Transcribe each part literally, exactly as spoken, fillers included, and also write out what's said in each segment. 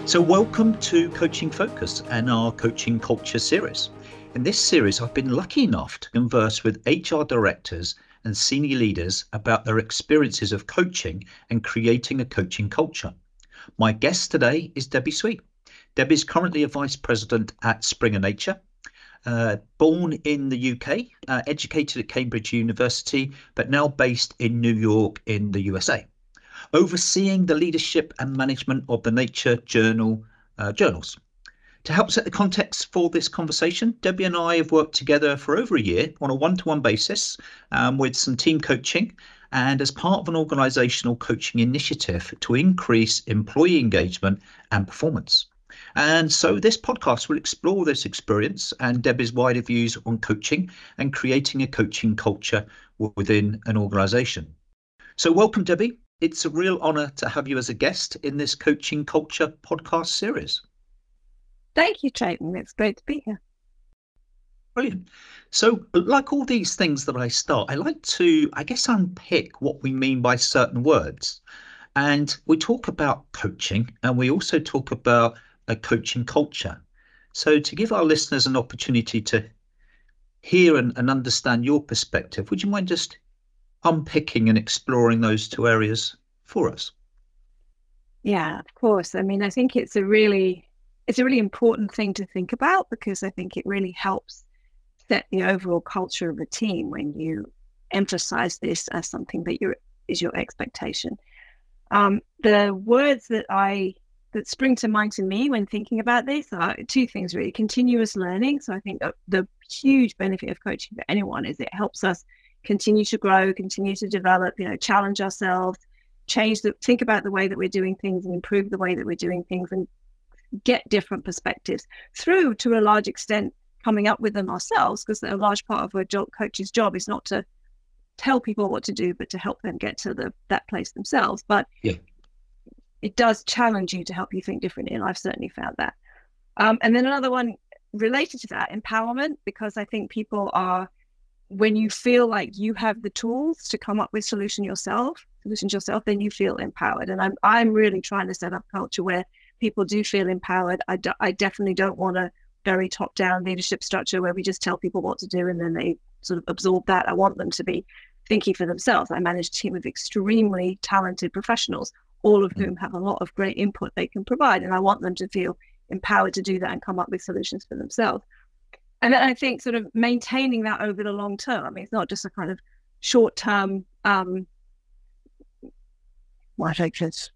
So welcome to Coaching Focus and our Coaching Culture series. In this series, I've been lucky enough to converse with H R directors and senior leaders about their experiences of coaching and creating a coaching culture. My guest today is Debbie Sweet. Debbie is currently a vice president at Springer Nature. Uh, born in the U K, uh, educated at Cambridge University, but now based in New York in the U S A. Overseeing the leadership and management of the Nature Journal uh, journals. To help set the context for this conversation, Debbie and I have worked together for over a year on a one-to-one basis um, with some team coaching and as part of an organisational coaching initiative to increase employee engagement and performance. And so this podcast will explore this experience and Debbie's wider views on coaching and creating a coaching culture within an organisation. So welcome, Debbie. It's a real honour to have you as a guest in this Coaching Culture podcast series. Thank you, Trayton. It's great to be here. Brilliant. So, like all these things that I start, I like to, I guess, unpick what we mean by certain words. And we talk about coaching, and we also talk about a coaching culture. So, to give our listeners an opportunity to hear and, and understand your perspective, would you mind just unpicking and exploring those two areas for us? Yeah, of course. I mean, I think it's a really, it's a really important thing to think about because I think it really helps set the overall culture of a team when you emphasize this as something that you're, is your expectation. Um, the words that I that spring to mind to me when thinking about this are two things really: continuous learning. So I think that the huge benefit of coaching for anyone is it helps us continue to grow, continue to develop, you know, challenge ourselves, change the, think about the way that we're doing things and improve the way that we're doing things and get different perspectives through, to a large extent, coming up with them ourselves, because a large part of a job, coach's job is not to tell people what to do, but to help them get to the that place themselves. But yeah, it does challenge you to help you think differently, and I've certainly found that. Um, and then another one related to that, empowerment, because I think people are, when you feel like you have the tools to come up with solution yourself, solutions yourself, then you feel empowered. And I'm I'm really trying to set up a culture where people do feel empowered. I, do, I definitely don't want a very top-down leadership structure where we just tell people what to do and then they sort of absorb that. I want them to be thinking for themselves. I manage a team of extremely talented professionals, all of whom have a lot of great input they can provide. And I want them to feel empowered to do that and come up with solutions for themselves. And then I think sort of maintaining that over the long term. I mean, it's not just a kind of short term, um, well, I think it's,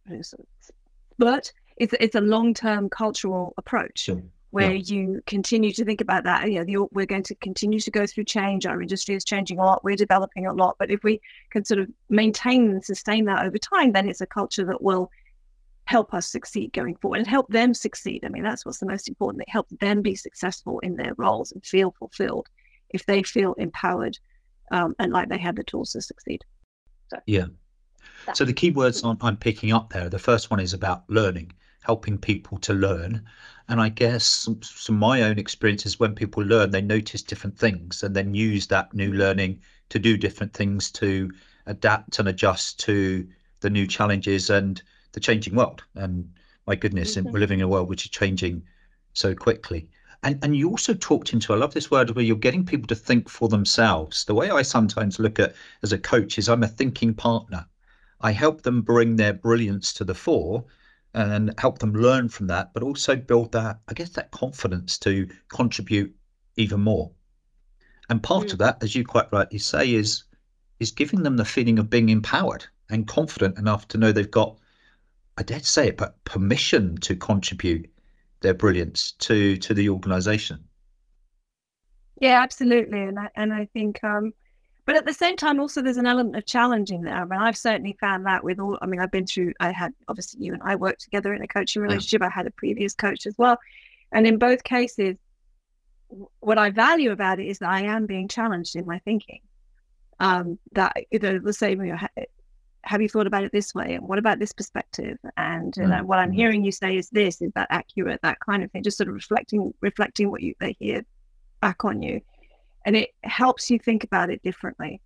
but it's, it's a long term cultural approach sure. where yeah. you continue to think about that. You know, the, we're going to continue to go through change. Our industry is changing a lot. We're developing a lot. But if we can sort of maintain and sustain that over time, then it's a culture that will help us succeed going forward and help them succeed. I mean, that's what's the most important. It helps them be successful in their roles and feel fulfilled if they feel empowered um, and like they have the tools to succeed. So, yeah. So the key words I'm, I'm picking up there, the first one is about learning, helping people to learn. And I guess some, some my own experiences, when people learn, they notice different things and then use that new learning to do different things, to adapt and adjust to the new challenges and the changing world. And my goodness, mm-hmm. we're living in a world which is changing so quickly. And and you also talked into, I love this word, where you're getting people to think for themselves. The way I sometimes look at as a coach is I'm a thinking partner. I help them bring their brilliance to the fore and help them learn from that, but also build that, I guess, that confidence to contribute even more. And part mm-hmm. of that, as you quite rightly say, is is giving them the feeling of being empowered and confident enough to know they've got, I dare say it, but permission to contribute their brilliance to to the organisation. Yeah, absolutely, and I, and I think, um, but at the same time, also there's an element of challenge in there. I mean, I've certainly found that with all. I mean, I've been through. I had obviously you and I worked together in a coaching relationship. Yeah. I had a previous coach as well, and in both cases, what I value about it is that I am being challenged in my thinking. Um, that you know, let's say, you know, have you thought about it this way? And what about this perspective? And you know, mm-hmm. what I'm hearing you say is this, is that accurate? That kind of thing, just sort of reflecting, reflecting what you they hear back on you. And it helps you think about it differently.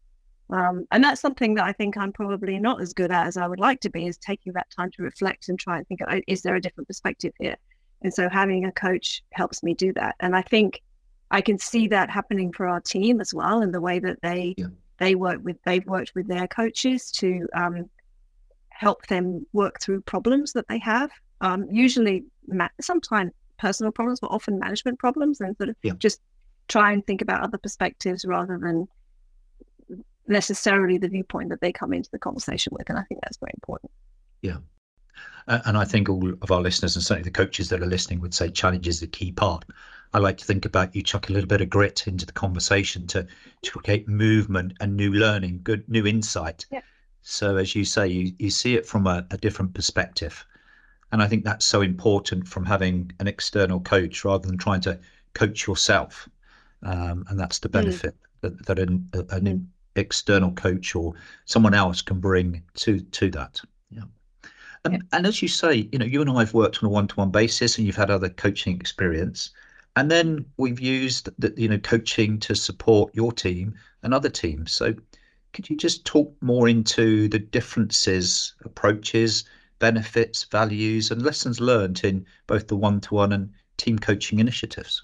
Um, and that's something that I think I'm probably not as good at as I would like to be, is taking that time to reflect and try and think, is there a different perspective here? And so having a coach helps me do that. And I think I can see that happening for our team as well, in the way that they yeah. they work with they've worked with their coaches to um, help them work through problems that they have. Um, usually, ma- sometimes personal problems, but often management problems, and sort of yeah. just try and think about other perspectives rather than necessarily the viewpoint that they come into the conversation with. And I think that's very important. Yeah. Uh, and I think all of our listeners, and certainly the coaches that are listening, would say challenge is the key part. I like to think about you chuck a little bit of grit into the conversation to, to create movement and new learning, good new insight. Yeah. So as you say, you, you see it from a, a different perspective. And I think that's so important from having an external coach rather than trying to coach yourself. Um, and that's the benefit mm. that, that an, an mm. external coach or someone else can bring to to that. Yeah. And, yeah. and as you say, you know, you and I have worked on a one-to-one basis, and you've had other coaching experience. And then we've used the, you know, coaching to support your team and other teams. So could you just talk more into the differences, approaches, benefits, values, and lessons learned in both the one-to-one and team coaching initiatives?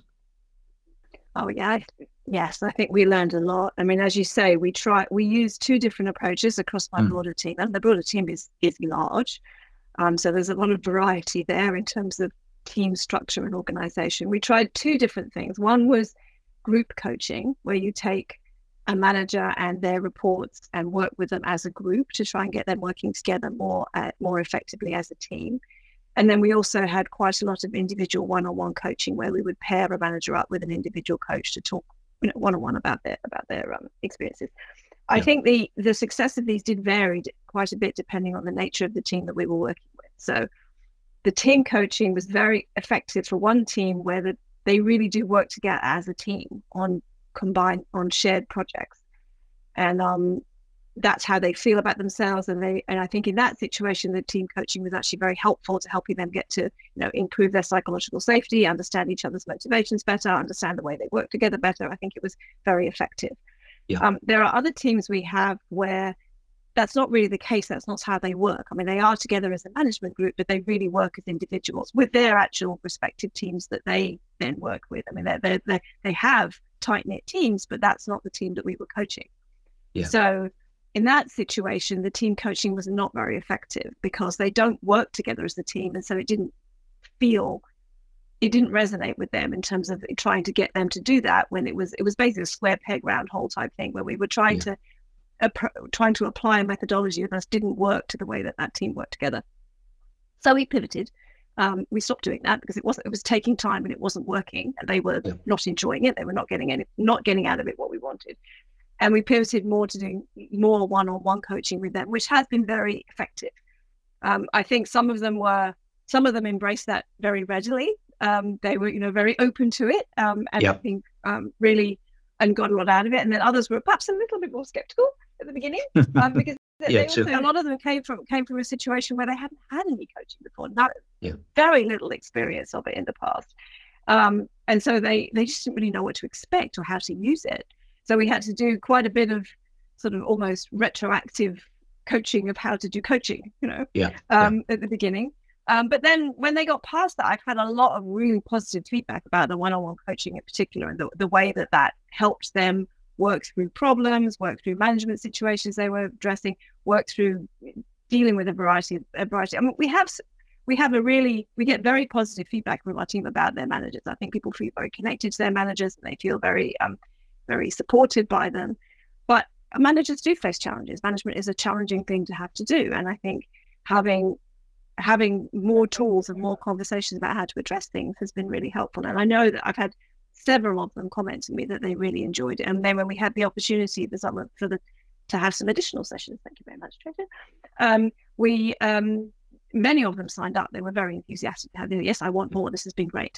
Oh, yeah. Yes, I think we learned a lot. I mean, as you say, we try, we use two different approaches across my mm. broader team. And the broader team is, is large. Um, so there's a lot of variety there in terms of team structure and organization. We tried two different things. One was group coaching, where you take a manager and their reports and work with them as a group to try and get them working together more, uh, more effectively as a team. And then we also had quite a lot of individual one-on-one coaching, where we would pair a manager up with an individual coach to talk, you know, one-on-one about their about their um, experiences. I yeah. think the the success of these did vary quite a bit depending on the nature of the team that we were working with. So the team coaching was very effective for one team, where the, they really do work together as a team on combined on shared projects, and um. that's how they feel about themselves. And they, and I think in that situation, the team coaching was actually very helpful to helping them get to, you know, improve their psychological safety, understand each other's motivations better, understand the way they work together better. I think it was very effective. Yeah. Um, there are other teams we have where that's not really the case. That's not how they work. I mean, they are together as a management group, but they really work as individuals with their actual respective teams that they then work with. I mean, they they they they have tight-knit teams, but that's not the team that we were coaching. Yeah. So in that situation, the team coaching was not very effective because they don't work together as a team. And so it didn't feel, it didn't resonate with them in terms of trying to get them to do that, when it was, it was basically a square peg round hole type thing, where we were trying yeah. to, uh, trying to apply a methodology that just didn't work to the way that that team worked together. So we pivoted. Um, we stopped doing that because it wasn't, it was taking time and it wasn't working, and they were yeah. not enjoying it. They were not getting any, not getting out of it what we wanted. And we pivoted more to doing more one-on-one coaching with them, which has been very effective. Um, I think some of them were, some of them embraced that very readily. Um, they were, you know, very open to it, um, and yep. I think um, really, and got a lot out of it. And then others were perhaps a little bit more skeptical at the beginning, um, because yeah, they also, a lot of them came from came from a situation where they hadn't had any coaching before, no, yeah. very little experience of it in the past, um, and so they they just didn't really know what to expect or how to use it. So we had to do quite a bit of sort of almost retroactive coaching of how to do coaching, you know, yeah, um, yeah. at the beginning. Um, but then when they got past that, I've had a lot of really positive feedback about the one-on-one coaching in particular, and the, the way that that helped them work through problems, work through management situations they were addressing, work through dealing with a variety of a variety. I mean, we have we have a really, we get very positive feedback from our team about their managers. I think people feel very connected to their managers, and they feel very um, very supported by them. But managers do face challenges. Management is a challenging thing to have to do. And I think having having more tools and more conversations about how to address things has been really helpful. And I know that I've had several of them comment to me that they really enjoyed it. And then when we had the opportunity for some for the to have some additional sessions, thank you very much, Tracy, um, we um, many of them signed up. They were very enthusiastic. Yes, I want more. This has been great.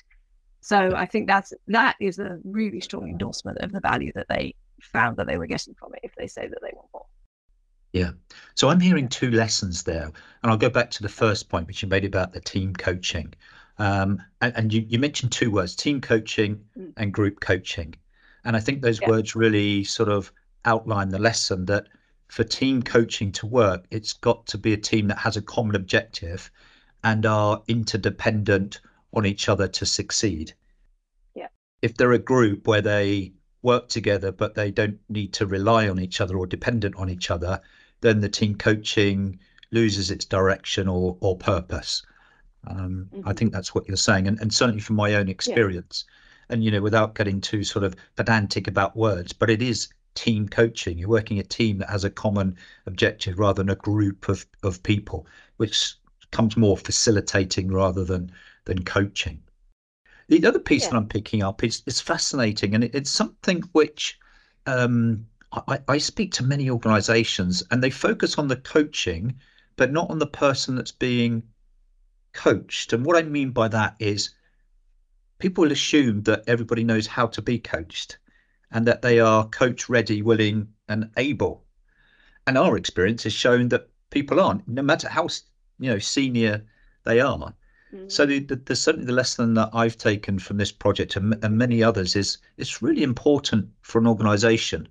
So I think that's that is a really strong endorsement of the value that they found that they were getting from it, if they say that they want more. Yeah. So I'm hearing two lessons there. And I'll go back to the first point, which you made about the team coaching. Um, and and you, you mentioned two words, team coaching mm. and group coaching. And I think those yeah. words really sort of outline the lesson that for team coaching to work, it's got to be a team that has a common objective and are interdependent on each other to succeed. Yeah. If they're a group where they work together, but they don't need to rely on each other or dependent on each other, then the team coaching loses its direction or, or purpose. Um, mm-hmm. I think that's what you're saying. And, and certainly from my own experience, yeah. and, you know, without getting too sort of pedantic about words, but it is team coaching. You're working a team that has a common objective rather than a group of, of people, which comes more facilitating rather than, than coaching. The other piece yeah. that I'm picking up is, is fascinating, and it, it's something which um, I, I speak to many organizations, and they focus on the coaching, but not on the person that's being coached. And what I mean by that is people will assume that everybody knows how to be coached and that they are coach ready, willing and able. And our experience has shown that people aren't, no matter how you know senior they are. Mm-hmm. So the, the, the, certainly the lesson that I've taken from this project and, and many others is it's really important for an organization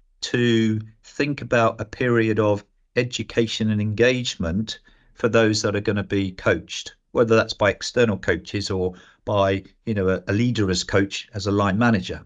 to think about a period of education and engagement for those that are going to be coached, whether that's by external coaches or by, you know, a, a leader as coach, as a line manager,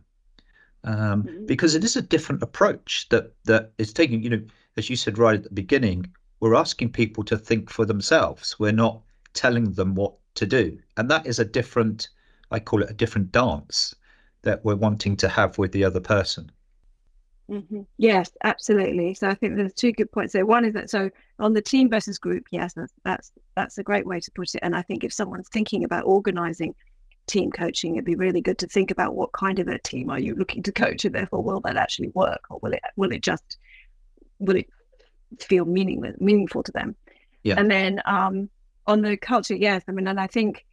um, mm-hmm. because it is a different approach that that is taking, you know, as you said right at the beginning, we're asking people to think for themselves. We're not telling them what to do. And that is a different, I call it a different dance that we're wanting to have with the other person. Mm-hmm. Yes, absolutely. So I think there's two good points there. One is that, so on the team versus group, yes, that's that's that's a great way to put it. And I think if someone's thinking about organizing team coaching, it'd be really good to think about what kind of a team are you looking to coach, and therefore will that actually work, or will it will it just will it feel meaningless meaningful to them? Yeah. And then um on the culture, yes, I mean, and I think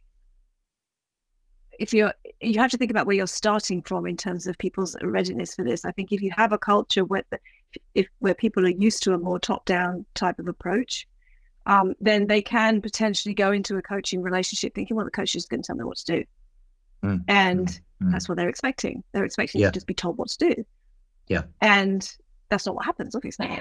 if you're, you have to think about where you're starting from in terms of people's readiness for this. I think if you have a culture where, the, if where people are used to a more top-down type of approach, um, then they can potentially go into a coaching relationship thinking, well, the coach is going to tell me what to do, mm. and mm. that's what they're expecting. They're expecting yeah. to just be told what to do. Yeah, and that's not what happens, obviously.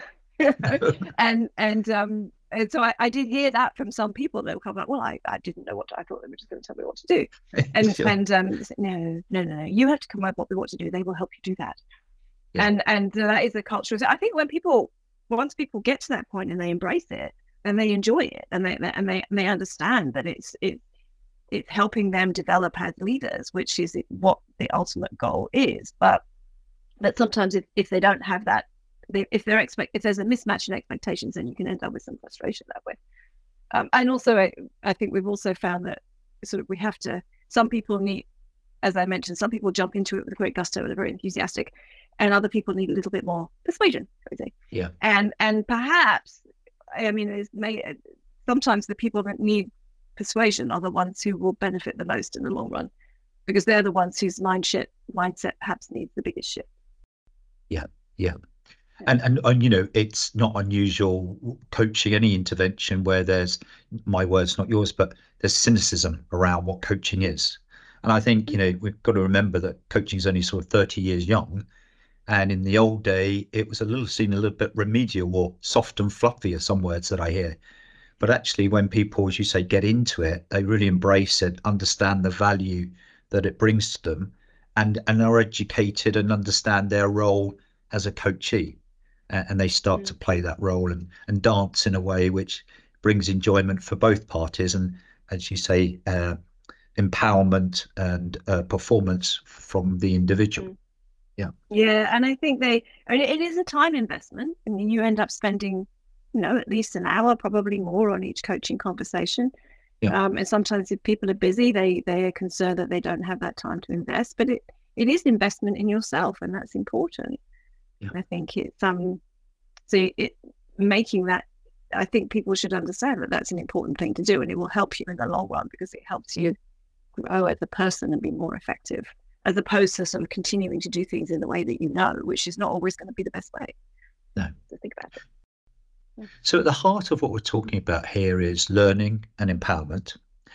and and um. And so I, I did hear that from some people that were kind of like, well, I, I didn't know what to, I thought they were just going to tell me what to do. And sure. and um, said, no, no, no, no, you have to come up with what to do. They will help you do that. Yeah. And and that is a culture. So I think when people, once people get to that point and they embrace it and they enjoy it and they and they and they understand that it's it it's helping them develop as leaders, which is what the ultimate goal is. But that sometimes if, if they don't have that, They, if they're expect if there's a mismatch in expectations, then you can end up with some frustration that way. Um, and also, I, I think we've also found that sort of we have to. Some people need, as I mentioned, some people jump into it with great gusto and are very enthusiastic, and other people need a little bit more persuasion. Yeah. And and perhaps, I mean, it's may, sometimes the people that need persuasion are the ones who will benefit the most in the long run, because they're the ones whose mindset mindset perhaps needs the biggest shift. Yeah. Yeah. And, and and you know, it's not unusual coaching any intervention where there's, my words not yours, but there's cynicism around what coaching is. And I think, you know, we've got to remember that coaching is only sort of thirty years young, and in the old day it was a little seen a little bit remedial or soft and fluffy are some words that I hear. But actually when people, as you say, get into it, they really embrace it, understand the value that it brings to them, and and are educated and understand their role as a coachee. And they start mm. to play that role and, and dance in a way which brings enjoyment for both parties. And as you say, uh, empowerment and uh, performance from the individual. Mm. Yeah. Yeah. And I think they, I mean, it is a time investment. I mean, you end up spending, you know, at least an hour, probably more on each coaching conversation. Yeah. Um, and sometimes if people are busy, they, they are concerned that they don't have that time to invest, but it, it is investment in yourself, and that's important. Yeah. I think it's um so it making that, I think people should understand that that's an important thing to do, and it will help you in the long run because it helps you grow as a person and be more effective, as opposed to sort of continuing to do things in the way that you know, which is not always going to be the best way. No. So think about it. Yeah. So at the heart of what we're talking about here is learning and empowerment,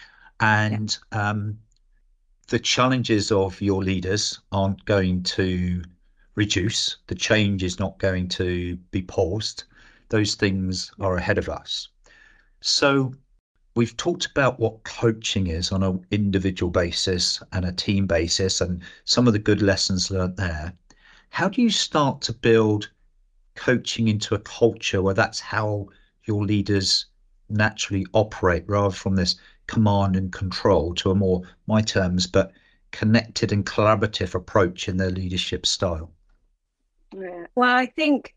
and yeah. um the challenges of your leaders aren't going to reduce. The change is not going to be paused. Those things are ahead of us. So we've talked about what coaching is on an individual basis and a team basis and some of the good lessons learned there. How do you start to build coaching into a culture where that's how your leaders naturally operate, rather from this command and control to a more, my terms, but connected and collaborative approach in their leadership style? Yeah. Well, I think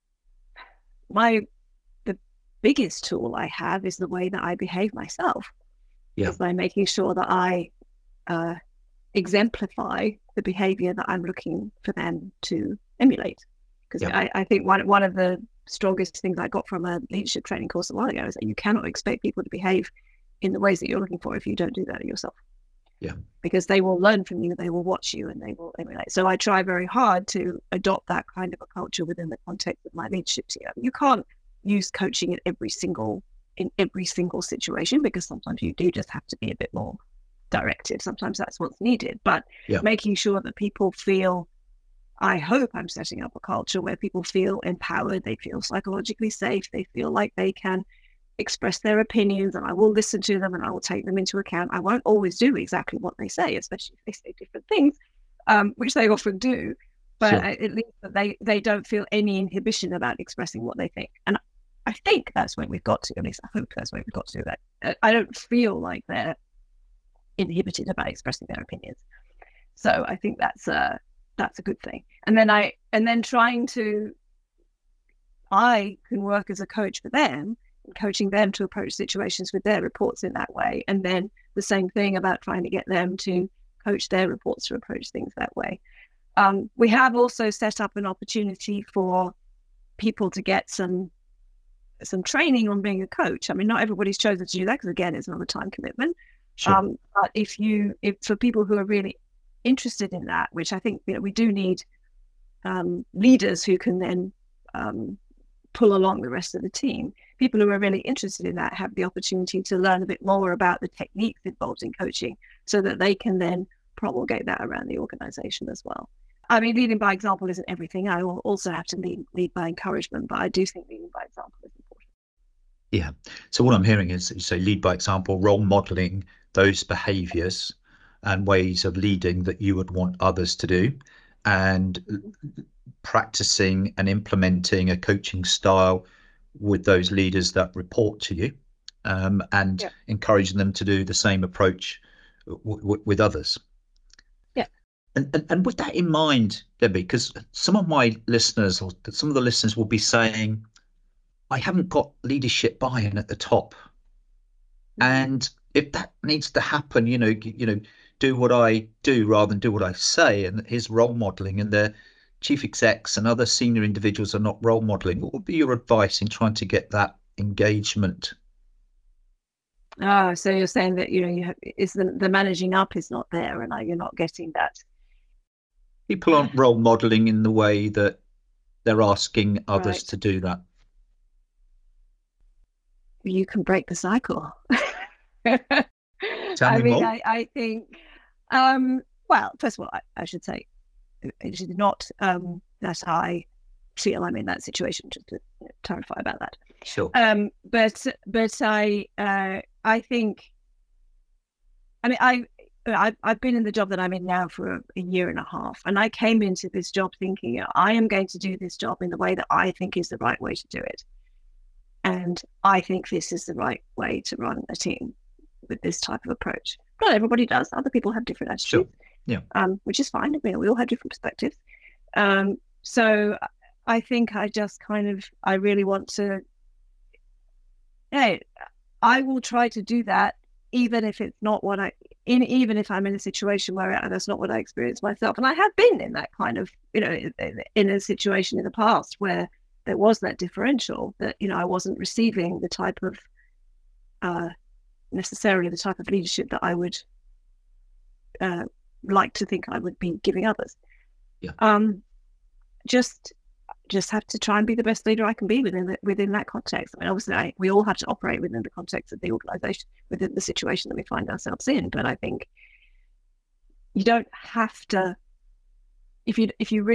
my the biggest tool I have is the way that I behave myself. Yeah. Is by making sure that I uh, exemplify the behavior that I'm looking for them to emulate. Because yeah. I, I think one one of the strongest things I got from a leadership training course a while ago is that you cannot expect people to behave in the ways that you're looking for if you don't do that yourself. Yeah. Because they will learn from you, they will watch you, and they will emulate. So I try very hard to adopt that kind of a culture within the context of my leadership team. You can't use coaching in every single in every single situation, because sometimes you do just have to be a bit more directive. Sometimes that's what's needed. But yeah. making sure that people feel, I hope I'm setting up a culture where people feel empowered, they feel psychologically safe, they feel like they can express their opinions, and I will listen to them and I will take them into account. I won't always do exactly what they say, especially if they say different things, um, which they often do. But sure. at least that they, they don't feel any inhibition about expressing what they think. And I think that's where we've got to, at least I hope that's where we've got to. That I don't feel like they're inhibited about expressing their opinions. So I think that's a, that's a good thing. And then I, and then trying to, I can work as a coach for them, coaching them to approach situations with their reports in that way. And then the same thing about trying to get them to coach their reports to approach things that way. Um, we have also set up an opportunity for people to get some some training on being a coach. I mean, not everybody's chosen to do that because, again, it's another time commitment. Sure. Um, but if you, if for people who are really interested in that, which I think, you know, we do need um, leaders who can then um, pull along the rest of the team. People who are really interested in that have the opportunity to learn a bit more about the techniques involved in coaching so that they can then promulgate that around the organization as well. I mean, leading by example isn't everything. I will also have to lead, lead by encouragement, but I do think leading by example is important. Yeah. So what I'm hearing is you say lead by example, role modeling those behaviors and ways of leading that you would want others to do, and practicing and implementing a coaching style with those leaders that report to you, um, and yeah. encouraging them to do the same approach w- w- with others. Yeah. And, and and with that in mind, Debbie, because some of my listeners or some of the listeners will be saying, I haven't got leadership buy-in at the top. Mm-hmm. And if that needs to happen, you know, you know, do what I do rather than do what I say, and his role modeling and the chief execs and other senior individuals are not role modeling, what would be your advice in trying to get that engagement? Oh, so you're saying that, you know, you have, is the, the managing up is not there, and you're not getting that. People aren't role modeling in the way that they're asking others right. to do that. You can break the cycle. Tell I me mean, more. I, I think, um, well, first of all, I, I should say, it is not um, that I feel I'm in that situation, just to you know, clarify about that. Sure. Um, but but I uh, I think, I mean, I, I I've been in the job that I'm in now for a, a year and a half, and I came into this job thinking, you know, I am going to do this job in the way that I think is the right way to do it, and I think this is the right way to run a team with this type of approach. Not everybody does. Other people have different attitudes. Sure. Yeah. Um, which is fine. I mean, we all have different perspectives. Um, so I think I just kind of, I really want to, hey, I will try to do that, even if it's not what I, in, even if I'm in a situation where that's not what I experience myself. And I have been in that kind of, you know, in, in a situation in the past where there was that differential that, you know, I wasn't receiving the type of, uh, necessarily the type of leadership that I would, uh, like to think I would be giving others. Yeah. Um, just, just have to try and be the best leader I can be within the, within that context. I mean, obviously, I, we all have to operate within the context of the organisation, within the situation that we find ourselves in. But I think you don't have to. If you if you really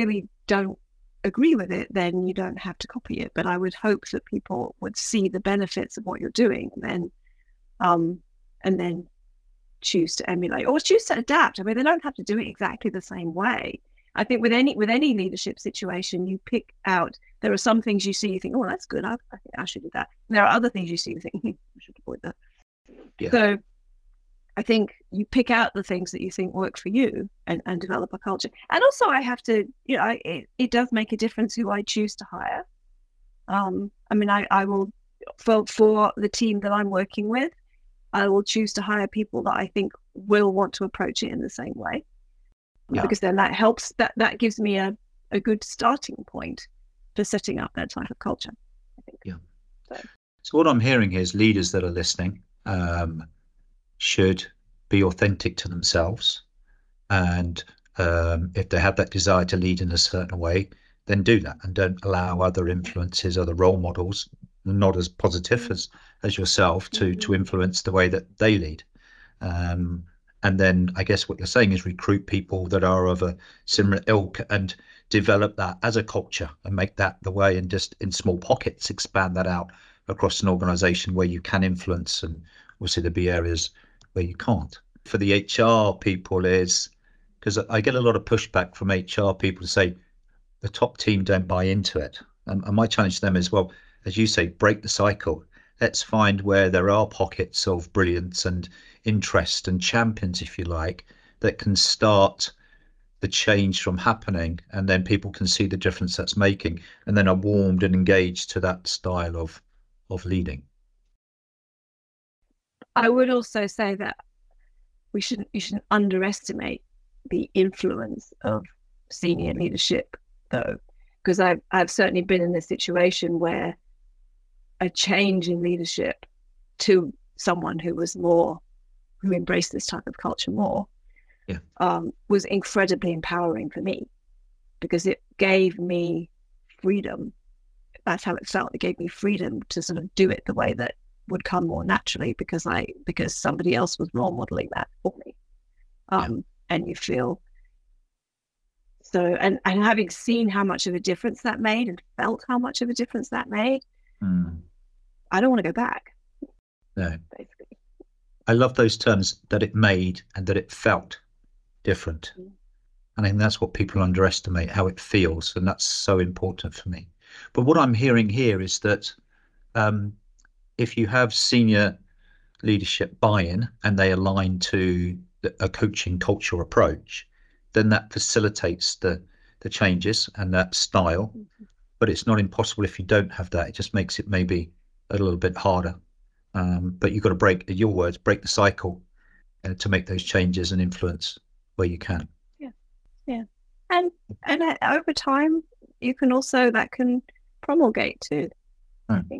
don't agree with it, then you don't have to copy it. But I would hope that people would see the benefits of what you're doing, and then um and then choose to emulate or choose to adapt. I mean, they don't have to do it exactly the same way. I think with any with any leadership situation, you pick out, there are some things you see, you think, oh, that's good, I, I think I should do that. And there are other things you see, you think, hmm, I should avoid that. Yeah. So I think you pick out the things that you think work for you, and, and develop a culture. And also I have to, you know, I, it, it does make a difference who I choose to hire. Um, I mean, I, I will, for, for the team that I'm working with, I will choose to hire people that I think will want to approach it in the same way. Yeah. Because then that helps, that, that gives me a, a good starting point for setting up that type of culture, I think. Yeah. So, so what I'm hearing here is leaders that are listening um, should be authentic to themselves. And um, if they have that desire to lead in a certain way, then do that, and don't allow other influences, other role models, not as positive as, as yourself, to, mm-hmm. to influence the way that they lead. Um, And then I guess what you're saying is recruit people that are of a similar ilk and develop that as a culture and make that the way, and just in small pockets, expand that out across an organization where you can influence, and obviously there'll be areas where you can't. For the H R people is, because I get a lot of pushback from H R people to say the top team don't buy into it. And, and my challenge to them is, well, as you say, break the cycle. Let's find where there are pockets of brilliance and interest and champions, if you like, that can start the change from happening, and then people can see the difference that's making, and then are warmed and engaged to that style of of leading. I would also say that we shouldn't you shouldn't underestimate the influence of senior leadership, though, because I've I've certainly been in this situation where a change in leadership to someone who was more, who embraced this type of culture more, yeah. um, was incredibly empowering for me, because it gave me freedom. That's how it felt. It gave me freedom to sort of do it the way that would come more naturally, because I because somebody else was role modeling that for me. Um, yeah. And you feel so, and, and having seen how much of a difference that made, and felt how much of a difference that made, mm. I don't want to go back. No. Basically. I love those terms, that it made and that it felt different. Mm. And I think that's what people underestimate, how it feels. And that's so important for me. But what I'm hearing here is that um, if you have senior leadership buy-in and they align to the, a coaching culture approach, then that facilitates the, the changes and that style. Mm-hmm. But it's not impossible if you don't have that. It just makes it maybe a little bit harder. Um, but you've got to break, in your words, break the cycle uh, to make those changes and influence where you can. Yeah, yeah, and and uh, over time, you can also, that can promulgate too. Mm. I think.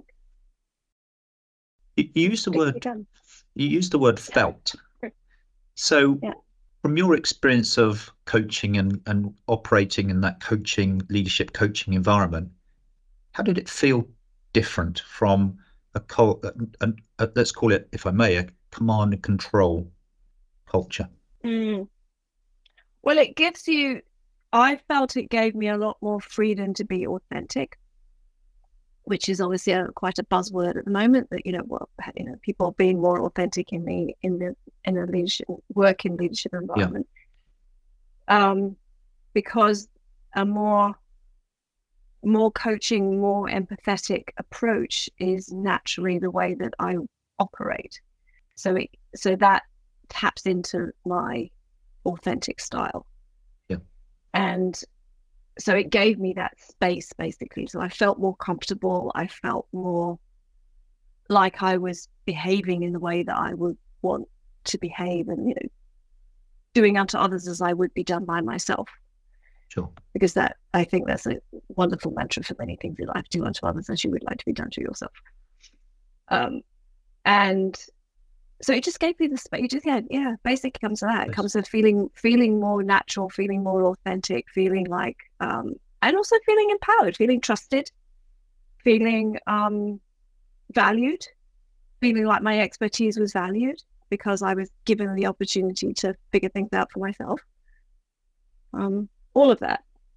You, you use the word. You use the word felt. So, yeah. From your experience of coaching and and operating in that coaching, leadership coaching environment, how did it feel different from a, a, a, a let's call it, if I may, a command and control culture? Mm. Well, it gives you, I felt it gave me a lot more freedom to be authentic, which is obviously a, quite a buzzword at the moment, that, you know, well, you know, people being more authentic in the, in the, in a leadership, work in leadership environment. Yeah. Um, because a more, more coaching, more empathetic approach is naturally the way that I operate. So it, so that taps into my authentic style. Yeah. And so it gave me that space, basically. So I felt more comfortable. I felt more like I was behaving in the way that I would want to behave, and, you know, doing unto others as I would be done by myself. Sure. Because that, I think that's a wonderful mantra for many things in life: do unto others as you would like to be done to yourself. Um, and so it just gave me the space. Just, yeah, yeah, basically comes to that. It yes. comes to feeling, feeling more natural, feeling more authentic, feeling like, um, and also feeling empowered, feeling trusted, feeling um, valued, feeling like my expertise was valued because I was given the opportunity to figure things out for myself. Um, all of that.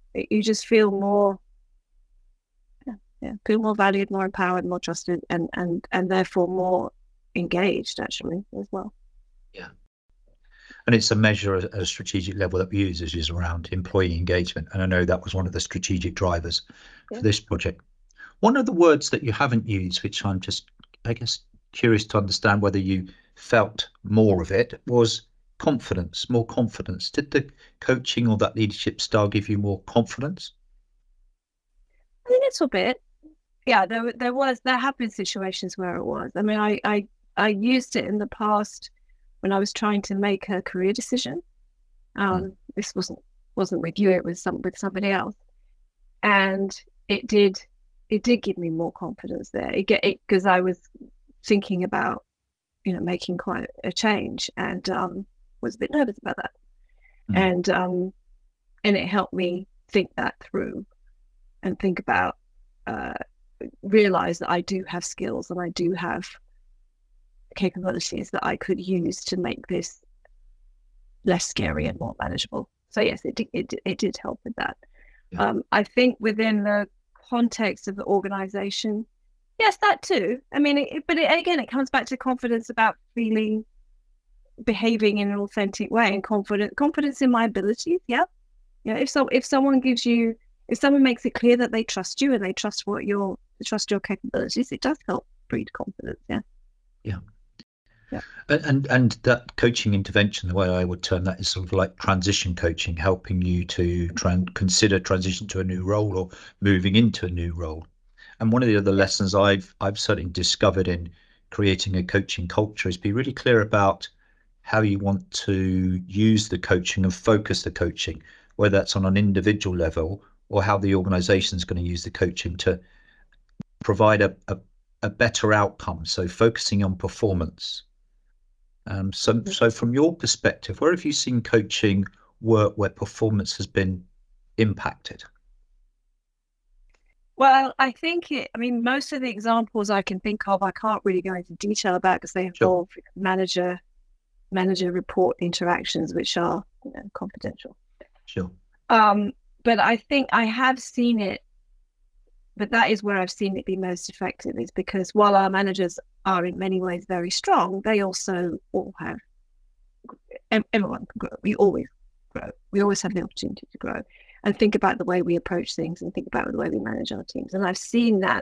you just feel more, yeah, yeah, feel more valued, more empowered, more trusted, and and and therefore more engaged actually as well. Yeah. And it's a measure at a strategic level that we use, is around employee engagement. And I know that was one of the strategic drivers Yeah. for this project. One of the words that you haven't used, which I'm just, I guess, curious to understand whether you felt more of it, was confidence, more confidence. Did the coaching or that leadership style give you more confidence? A little bit. Yeah, there there was there have been situations where it was. I mean, I I I used it in the past when I was trying to make a career decision. Um, mm. This wasn't wasn't with you; it was some with somebody else, and it did it did give me more confidence there. It get it because I was thinking about, you know, making quite a change, and um, was a bit nervous about that, mm. and um, and it helped me think that through and think about. Uh, realize that I do have skills and I do have capabilities that I could use to make this less scary and more manageable. So yes, it did, it, it did help with that. Yeah. Um, I think within the context of the organization, yes, that too. I mean, it, but it, again, it comes back to confidence about feeling, behaving in an authentic way, and confidence, confidence in my abilities. Yeah, yeah. If so, if someone gives you, if someone makes it clear that they trust you and they trust what you're, trust your capabilities, it does help breed confidence. Yeah. Yeah. Yeah. And and that coaching intervention, the way I would term that, is sort of like transition coaching, helping you to try and consider transition to a new role or moving into a new role. And one of the other lessons I've I've certainly discovered in creating a coaching culture is be really clear about how you want to use the coaching and focus the coaching, whether that's on an individual level or how the organization is going to use the coaching to provide a, a, a better outcome. So focusing on performance. Um, so, so from your perspective, where have you seen coaching work where performance has been impacted? Well, I think it, I mean, most of the examples I can think of, I can't really go into detail about because they involve sure. manager, manager report interactions, which are, you know, confidential. Sure. Um, but I think I have seen it, but that is where I've seen it be most effective, is because while our managers are in many ways very strong, they also all have, everyone can grow. We always grow. We always have the opportunity to grow and think about the way we approach things and think about the way we manage our teams. And I've seen that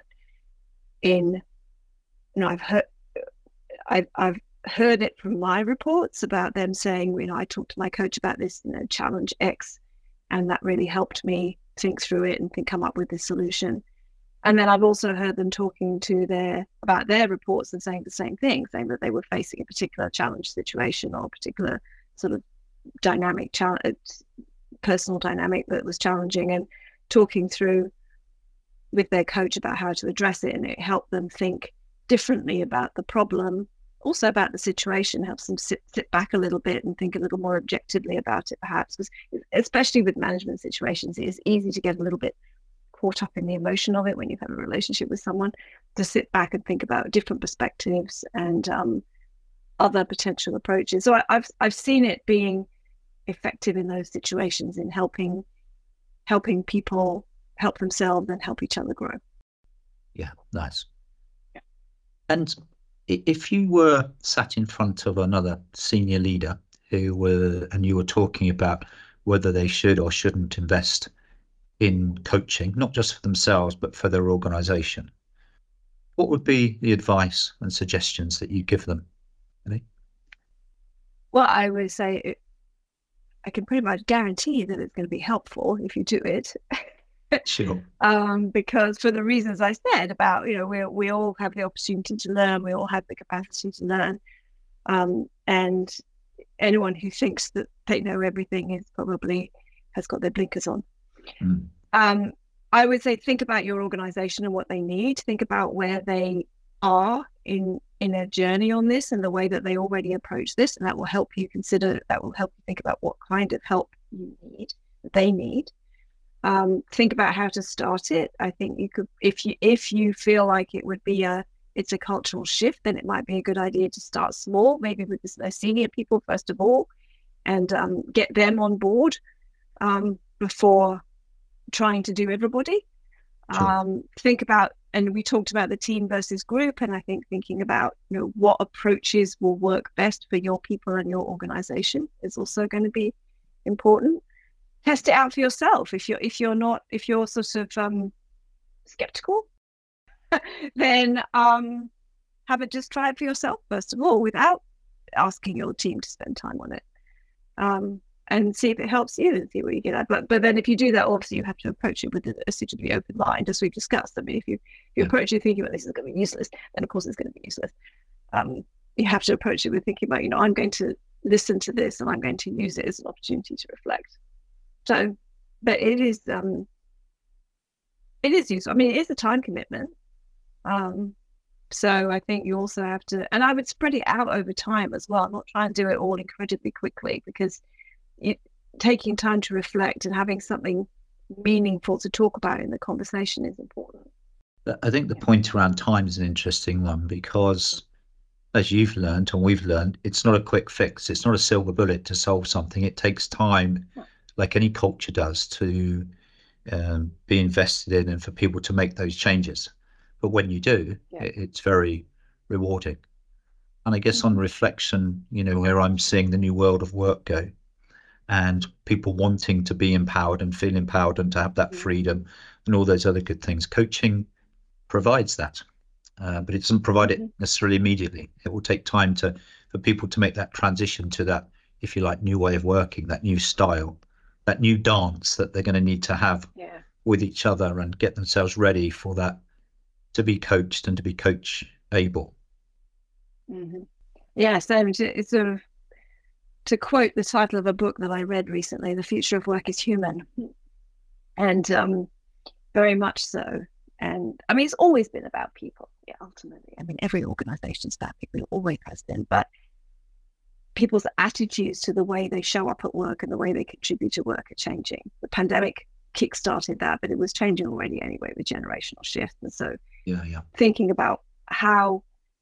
in, you know, I've heard, I've, I've heard it from my reports about them saying, you know, I talked to my coach about this, you know, challenge X, and that really helped me think through it and think, come up with this solution. And then I've also heard them talking to their about their reports and saying the same thing, saying that they were facing a particular challenge situation or a particular sort of dynamic, challenge, personal dynamic that was challenging, and talking through with their coach about how to address it. And it helped them think differently about the problem, also about the situation, helps them sit, sit back a little bit and think a little more objectively about it, perhaps, because especially with management situations, it is easy to get a little bit caught up in the emotion of it when you have a relationship with someone, to sit back and think about different perspectives and um, other potential approaches. So I, I've I've seen it being effective in those situations, in helping helping people help themselves and help each other grow. Yeah, nice. Yeah. And if you were sat in front of another senior leader who were, and you were talking about whether they should or shouldn't invest in coaching, not just for themselves, but for their organization, what would be the advice and suggestions that you give them? Really? Well, I would say it, I can pretty much guarantee that it's going to be helpful if you do it. Sure. Um, because for the reasons I said about, you know, we we all have the opportunity to learn, we all have the capacity to learn, um, and anyone who thinks that they know everything is probably has got their blinkers on. Mm. Um, I would say think about your organization and what they need. Think about where they are in in a journey on this and the way that they already approach this, and that will help you consider. That will help you think about what kind of help you need, they need. Um, think about how to start it. I think you could, if you if you feel like it would be a it's a cultural shift, then it might be a good idea to start small, maybe with the senior people first of all, and um, get them on board um, before trying to do everybody. Sure. Um, think about, and we talked about the team versus group, and I think thinking about, you know, what approaches will work best for your people and your organization is also going to be important. Test it out for yourself. If you're if you're not if you're sort of um, skeptical, then um, have it just try it for yourself first of all, without asking your team to spend time on it, um, and see if it helps you and see what you get at. But but then if you do that, obviously you have to approach it with a, a suitably open mind, as we've discussed. I mean, if you if you yeah. approach it thinking, well, this is going to be useless, then of course it's going to be useless. Um, you have to approach it with thinking about, you know, I'm going to listen to this and I'm going to use it as an opportunity to reflect. So, but it is um, it is useful. I mean, it is a time commitment. Um, so I think you also have to, and I would spread it out over time as well. I'm not trying to do it all incredibly quickly, because it, taking time to reflect and having something meaningful to talk about in the conversation is important. I think the point around time is an interesting one, because as you've learned and we've learned, it's not a quick fix. It's not a silver bullet to solve something. It takes time, like any culture does, to um, be invested in and for people to make those changes. But when you do, yeah. it, it's very rewarding. And I guess mm-hmm. on reflection, you know, where I'm seeing the new world of work go, and people wanting to be empowered and feel empowered and to have that mm-hmm. freedom and all those other good things, coaching provides that. Uh, but it doesn't provide it necessarily immediately. It will take time to for people to make that transition to that, if you like, new way of working, that new style, that new dance that they're going to need to have yeah. with each other and get themselves ready for that, to be coached and to be coach able. Mm-hmm. Yeah, so it's sort of, to quote the title of a book that I read recently, The Future of Work is Human. And um, very much so. And I mean, it's always been about people, yeah, ultimately. I mean, every organization's about people, it always has been, but people's attitudes to the way they show up at work and the way they contribute to work are changing. The pandemic kick-started that, but it was changing already anyway with generational shift. And so yeah, yeah. thinking about how,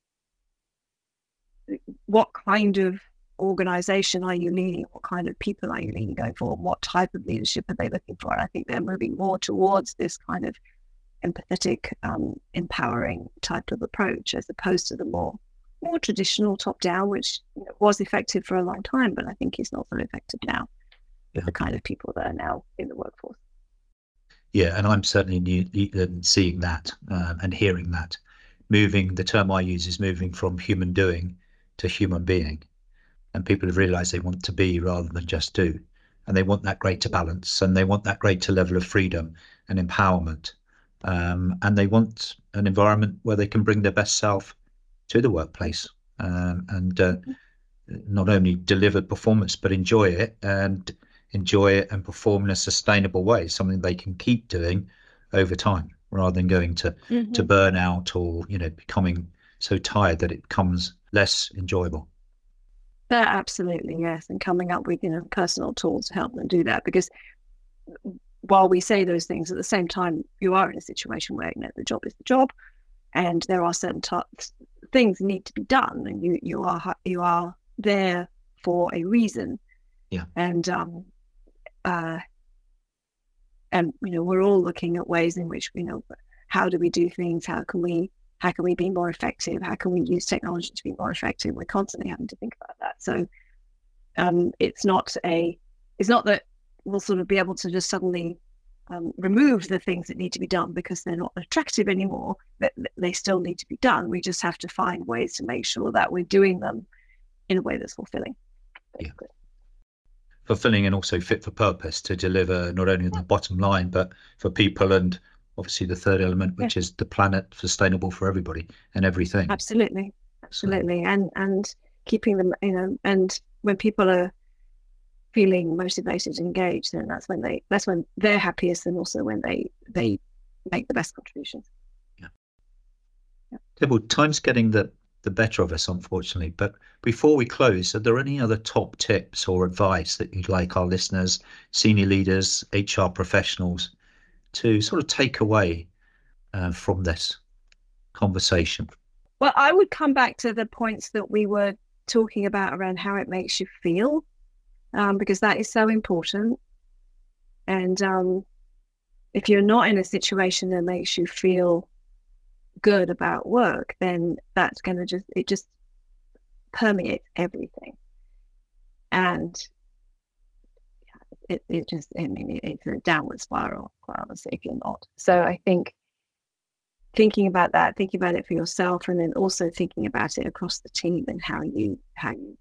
what kind of organization are you leading? What kind of people are you leading going forward? What type of leadership are they looking for? And I think they're moving more towards this kind of empathetic, um, empowering type of approach, as opposed to the more more traditional top-down, which you know, was effective for a long time, but I think is not so effective now with yeah. the kind of people that are now in the workforce. Yeah, and I'm certainly new, seeing that um, and hearing that. Moving, the term I use is moving from human doing to human being. And people have realised they want to be rather than just do. And they want that greater balance, and they want that greater level of freedom and empowerment. Um, and they want an environment where they can bring their best self to the workplace um, and uh, not only deliver performance, but enjoy it and enjoy it and perform in a sustainable way, something they can keep doing over time, rather than going to mm-hmm. to burnout or, you know, becoming so tired that it becomes less enjoyable. Yeah, absolutely, yes. And coming up with, you know, personal tools to help them do that, because while we say those things, at the same time, you are in a situation where, you know, the job is the job, and there are certain t- things that need to be done, and you you are you are there for a reason. Yeah. And um, uh, and you know, we're all looking at ways in which, you know, how do we do things? How can we how can we be more effective? How can we use technology to be more effective? We're constantly having to think about that. So um, it's not a it's not that we'll sort of be able to just suddenly um, remove the things that need to be done because they're not attractive anymore. That they still need to be done. We just have to find ways to make sure that we're doing them in a way that's fulfilling. Yeah. Fulfilling and also fit for purpose to deliver not only the bottom line, but for people, and obviously the third element, which yeah. is the planet, sustainable for everybody and everything. Absolutely, absolutely, so. and and keeping them, you know, and when people are feeling motivated, engaged, then that's when they that's when they're happiest, and also when they they make the best contributions. Yeah. yeah. yeah well, time's getting the the better of us, unfortunately. But before we close, are there any other top tips or advice that you'd like our listeners, senior leaders, H R professionals, to sort of take away uh, from this conversation? Well, I would come back to the points that we were talking about around how it makes you feel, um, because that is so important. And um, if you're not in a situation that makes you feel good about work, then that's going to just, it just permeates everything. And it, it just, I mean, it, it's a downward spiral, quite honestly, if you're not. So I think thinking about that, thinking about it for yourself, and then also thinking about it across the team and how you, how you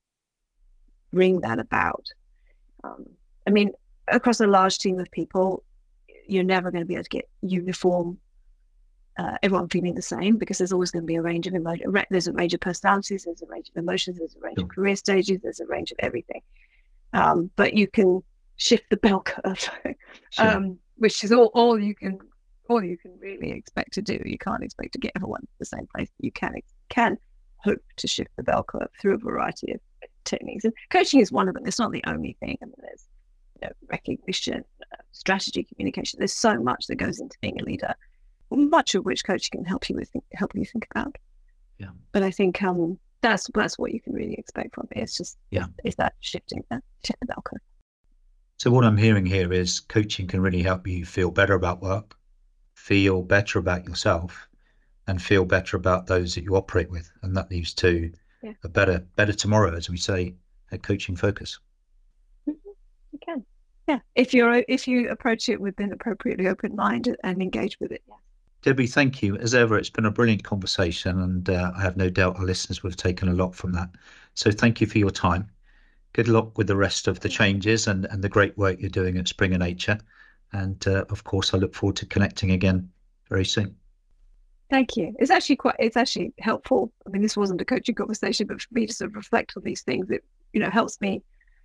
bring that about. Um, I mean, across a large team of people, you're never going to be able to get uniform, uh, everyone feeling the same, because there's always going to be a range of emotion. There's a range of personalities, there's a range of emotions, there's a range of career stages, there's a range of everything. Um, but you can shift the bell curve, Sure. um, which is all, all you can, all you can really expect to do. You can't expect to get everyone to the same place. You can can hope to shift the bell curve through a variety of techniques, and coaching is one of them. It's not the only thing. I mean, there's, you know, recognition, uh, strategy, communication. There's so much that goes into being a leader, much of which coaching can help you with, think, help you think about. Yeah. But I think um, that's that's what you can really expect from it. It's just yeah, is that shifting that shift the bell curve. So what I'm hearing here is coaching can really help you feel better about work, feel better about yourself, and feel better about those that you operate with, and that leads to yeah. a better better tomorrow, as we say at Coaching Focus. Mm-hmm. You can, yeah. If you're if you approach it with an appropriately open mind and engage with it, yeah. Debbie, thank you. As ever, it's been a brilliant conversation, and uh, I have no doubt our listeners will have taken a lot from that. So thank you for your time. Good luck with the rest of the changes and, and the great work you're doing at Springer Nature. And uh, of course, I look forward to connecting again very soon. Thank you. It's actually quite, it's actually helpful. I mean, this wasn't a coaching conversation, but for me to sort of reflect on these things, it, you know, helps me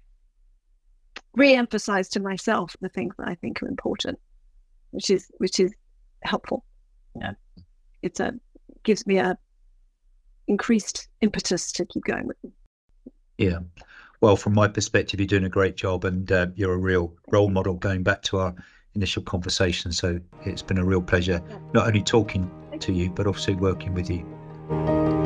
re-emphasize to myself the things that I think are important, which is, which is helpful. Yeah. It's a, gives me a increased impetus to keep going with them. Yeah. Well, from my perspective, you're doing a great job, and uh, you're a real role model going back to our initial conversation. So it's been a real pleasure, not only talking to you, but also working with you.